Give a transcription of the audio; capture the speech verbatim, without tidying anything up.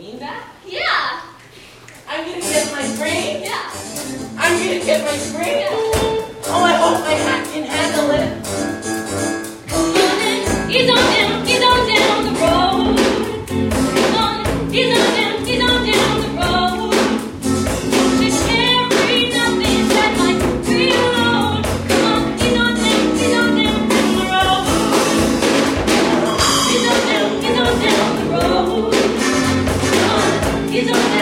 Mean that? Yeah. I'm gonna get my brain? Yeah. I'm gonna get my brain? Yeah. Oh, I hope my hat can handle it. He's on down, he's on down the road. He's on, he's on down, he's on down the road. She carry nothing that might be alone. Come on, he's on down, he's on down the road. He's on down, he's on down the road. Come on, he's on down.